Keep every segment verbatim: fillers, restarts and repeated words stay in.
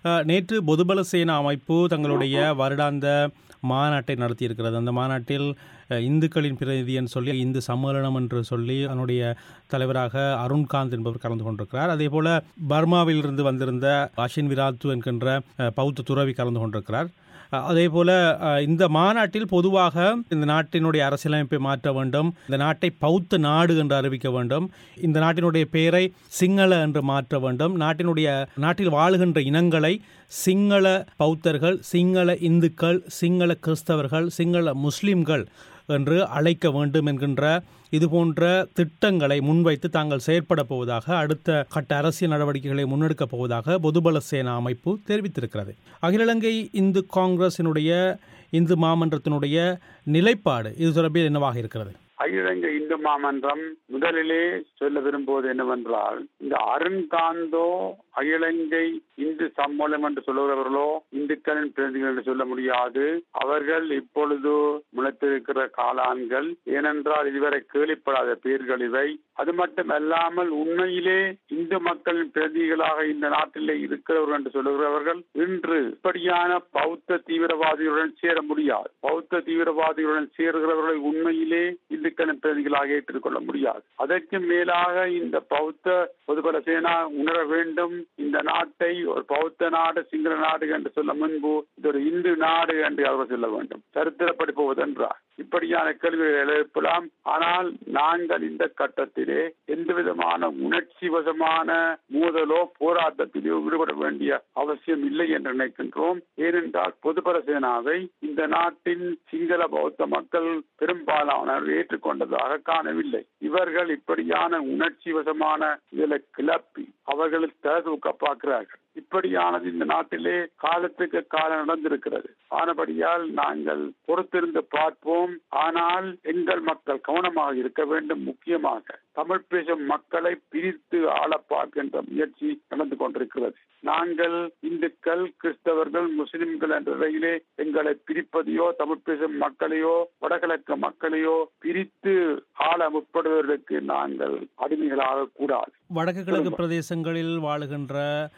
நேற்று பொதுபல சேனா அமைப்பு தங்களுடைய வருடாந்த மாநாட்டை நடத்தியிருக்கிறது. அந்த மாநாட்டில் இந்துக்களின் பிரதிநிதின்னு சொல்லி இந்து சம்மேளனம் என்று சொல்லி அதனுடைய தலைவராக அருண்காந்த் என்பவர் கலந்து கொண்டிருக்கிறார். அதே போல பர்மாவிலிருந்து வந்திருந்த அஷின் விராத்து என்கின்ற பௌத்த துறவி கலந்து கொண்டிருக்கிறார். அதே போல இந்த மாநாட்டில் பொதுவாக இந்த நாட்டினுடைய அரசியலமைப்பை மாற்ற வேண்டும், இந்த நாட்டை பௌத்த நாடு என்று அறிவிக்க வேண்டும், இந்த நாட்டினுடைய பெயரை சிங்கள என்று மாற்ற வேண்டும், நாட்டினுடைய நாட்டில் வாழுகின்ற இனங்களை சிங்கள பௌத்தர்கள், சிங்கள இந்துக்கள், சிங்கள கிறிஸ்தவர்கள், சிங்கள முஸ்லிம்கள் என்று அழைக்க வேண்டும் என்கின்ற இதுபோன்ற திட்டங்களை முன்வைத்து தாங்கள் செயற்பட போவதாக, அடுத்த கட்ட அரசியல் நடவடிக்கைகளை முன்னெடுக்கப் போவதாக பொதுபல சேனா அமைப்பு தெரிவித்திருக்கிறது. அகில இலங்கை இந்து காங்கிரசினுடைய இந்து மாமன்றத்தினுடைய நிலைப்பாடு இது தொடர்பில் என்னவாக இருக்கிறது? அகில இலங்கை இந்து மாமன்றம் முதலிலே சொல்ல விரும்புவது என்னவென்றால், இந்த அருண்காந்தோ அகில இலங்கை இந்து சம்மேளனம் என்று சொல்லுகிறவர்களோ இந்துக்களின் பிரதிநிதிகள் என்று சொல்ல முடியாது. அவர்கள் இப்பொழுது முளைத்திருக்கிற காளான்கள். ஏனென்றால் இதுவரை கேள்விப்படாத பெயர்கள் இவை. அது மட்டுமல்லாமல் உண்மையிலே இந்து மக்களின் பிரதிநிதிகளாக இந்த நாட்டிலே இருக்கிறவர்கள் என்று சொல்லுகிறவர்கள் இன்று இப்படியான பௌத்த தீவிரவாதிகளுடன் சேர முடியாது. பௌத்த தீவிரவாதிகளுடன் சேருகிறவர்களை உண்மையிலே இந்துக்களின் பிரதிநிதிகளாக ஏற்றுக்கொள்ள முடியாது. அதற்கு மேலாக இந்த பௌத்த பொதுபல சேனா உணர வேண்டும், இந்த நாட்டை ஒரு பௌத்த நாடு, சிங்கள நாடு என்று சொல்ல முன்பு இது ஒரு இந்து நாடு என்று அவர் சொல்ல வேண்டும். சரித்திரப்படி போவதென்றார் இப்படியான கேள்விகள் எழுப்பலாம். ஆனால் நாங்கள் இந்த கட்டத்திலே எந்த விதமான உணர்ச்சி வசமான மோதலோ போராட்டத்திலோ ஈடுபட வேண்டிய அவசியம் இல்லை என்று நினைக்கின்றோம். ஏனென்றால் பொதுபல சேனாவை இந்த நாட்டின் சிங்கள பௌத்த மக்கள் பெரும்பாலானவர் ஏற்றுக்கொண்டதாக காணவில்லை. இவர்கள் இப்படியான உணர்ச்சி வசமான இதில் கிளப்பி அவர்களுக்கு தூக்க பார்க்கிறார்கள். இப்படியானது இந்த நாட்டிலே காலத்துக்கு காலம் நடந்திருக்கிறது. ஆனபடியால் நாங்கள் பொறுத்திருந்து பார்ப்போம். ஆனால் எங்கள் மக்கள் கவனமாக இருக்க வேண்டும். முக்கியமாக தமிழ் பேசும் மக்களை பிரித்து ஆள பார்க்கின்ற முயற்சி நடந்து கொண்டிருக்கிறது. நாங்கள் இந்துக்கள், கிறிஸ்தவர்கள், முஸ்லிம்கள் என்ற நிலையிலே எங்களை பிரிப்பதையோ தமிழ் பேசும் மக்களையோ வடகிழக்கு மக்களையோ பிரித்து ஆள முற்படுவதற்கு நாங்கள் அடிமைகளாக கூடாது. வடக்கு கிழக்கு பிரதேசங்களில் வாழுகின்ற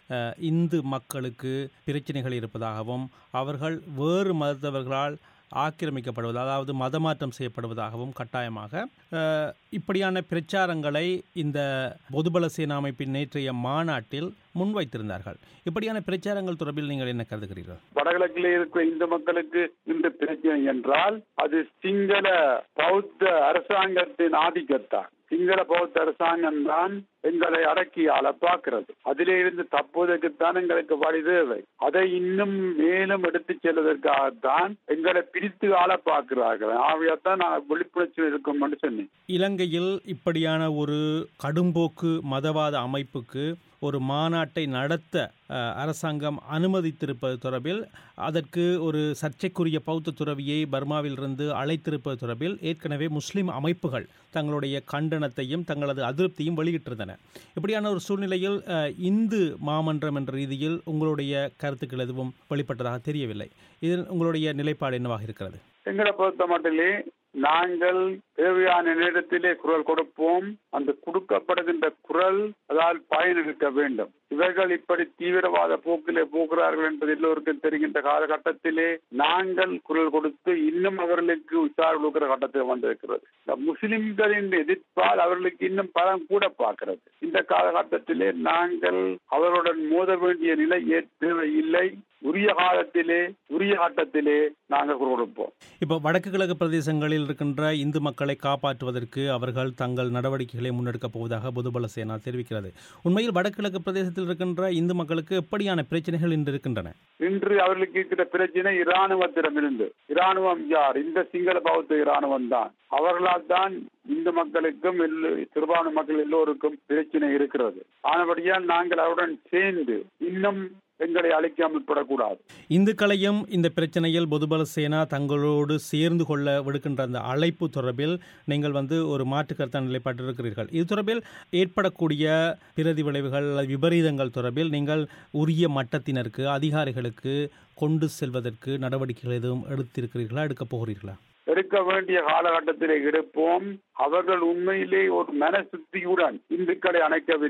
இந்து மக்களுக்கு பிரச்சனைகள் இருப்பதாகவும் அவர்கள் வேறு மதத்தவர்களால் ஆக்கிரமிக்கப்படுவது, அதாவது மதமாற்றம் செய்யப்படுவதாகவும் கட்டாயமாக இப்படியான பிரச்சாரங்களை இந்த பொதுபல சேனா அமைப்பின் நேற்றைய மாநாட்டில் முன்வைத்திருந்தார்கள். இப்படியான பிரச்சாரங்கள் தொடர்பில் நீங்கள் என்ன கருதுகிறீர்கள்? வடகிழக்கில் இருக்கிற இந்து மக்களுக்கு இந்த பிரச்சனை என்றால் அது சிங்கள பௌத்த அரசாங்கத்தின் ஆதிக்கத்தான். சிங்கள பௌத்த அரசாங்கம் தான் எங்களை அடக்கி ஆள பார்க்கிறது. அதிலே இருந்து தப்புவதற்குத்தான் எங்களுக்கு வழி தேவை. அதை இன்னும் மேலும் எடுத்து செல்வதற்காகத்தான் எங்களை பிரித்து ஆள பார்க்கிறார்கள். ஆகையாத்தான் நான் விழிப்புணர்ச்சி இருக்கும் என்று சொன்னேன். இலங்கையில் இப்படியான ஒரு கடும்போக்கு மதவாத அமைப்புக்கு ஒரு மாநாட்டை நடத்த அரசாங்கம் அனுமதித்திருப்பது தொடர்பில், அதற்கு ஒரு சர்ச்சைக்குரிய பௌத்த துறவியை பர்மாவிலிருந்து அழைத்திருப்பது தொடர்பில் ஏற்கனவே முஸ்லிம் அமைப்புகள் தங்களுடைய கண்டனத்தையும் தங்களது அதிருப்தியும் வெளியிட்டிருந்தன. இப்படியான ஒரு சூழ்நிலையில் இந்து மாமன்றம் என்ற ரீதியில் உங்களுடைய கருத்துக்கள் எதுவும் வெளிப்பட்டதாக தெரியவில்லை. இதில் உங்களுடைய நிலைப்பாடு என்னவாக இருக்கிறது? எங்களை பொறுத்த மட்டிலே நாங்கள் தேவையான நேரத்திலே குரல் கொடுப்போம். அந்த கொடுக்கப்படுகின்ற குரல் அதால் பயனளிக்க வேண்டும். இவர்கள் இப்படி தீவிரவாத போக்கிலே போகிறார்கள் என்பது எல்லோருக்கும் தெரிகின்ற காலகட்டத்திலே நாங்கள் குரல் கொடுத்து இன்னும் அவர்களுக்கு உற்சாகம் கொடுக்கிற கட்டத்தில் வந்திருக்கிறது. இந்த முஸ்லிம்களின் எதிர்ப்பால் அவர்களுக்கு இன்னும் பலம் கூட பார்க்கிறது. இந்த காலகட்டத்திலே நாங்கள் அவர்களுடன் மோத வேண்டிய நிலை தேவையில்லை. உரிய காலத்திலே உரிய கட்டத்திலே நாங்கள் குரல் கொடுப்போம். இப்போ வடக்கு கிழக்கு பிரதேசங்களில் இருக்கின்ற இந்து மக்களை காப்பாற்றுவதற்கு அவர்கள் தங்கள் நடவடிக்கைகளை முன்னெடுக்கப் போவதாக பொதுபல சேனா தெரிவிக்கிறது. உண்மையில் வடகிழக்கு பிரதேசத்தில் இருக்கின்ற இந்து மக்களுக்கு எப்படியான பிரச்சனைகள் இன்று இருக்கின்றன? இன்று அவர்களுக்கு இருக்கிற பிரச்சனை இராணுவத்திடமிருந்து. இராணுவம் யார்? இந்த சிங்கள பௌத்த இராணுவம் தான். அவர்களால் தான் இந்து மக்களுக்கும் சிறுபான்மை மக்கள் எல்லோருக்கும் பிரச்சனை இருக்கிறது. ஆனபடியால் நாங்கள் அவருடன் சேர்ந்து இன்னும் எங்களை அழைக்காமல் படக்கூடாது. இந்துக்களையும் இந்த பிரச்சனையில் பொதுபல சேனா தங்களோடு சேர்ந்து கொள்ள விடுக்கின்ற அந்த அழைப்பு தொடர்பில் நீங்கள் வந்து ஒரு மாற்று கருத்தான நிலைப்பாட்டிருக்கிறீர்கள். இது தொடர்பில் ஏற்படக்கூடிய பிரதி விளைவுகள் விபரீதங்கள் தொடர்பில் நீங்கள் உரிய மட்டத்தினருக்கு அதிகாரிகளுக்கு கொண்டு செல்வதற்கு நடவடிக்கைகள் எதுவும் எடுத்திருக்கிறீர்களா, எடுக்கப் போகிறீர்களா? எடுக்க வேண்டிய காலகட்டத்திலே எடுப்போம். அவர்கள் உண்மையிலே ஒரு மனசுத்தியுடன் இந்துக்களை அணைக்கவில்லை.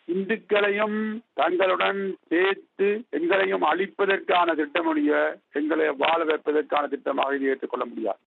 இந்துக்களையும் தங்களுடன் சேர்த்து எங்களையும் அழிப்பதற்கான திட்டமுடைய எங்களை வாழ வைப்பதற்கான திட்டமாக இது ஏற்றுக்கொள்ள முடியாது.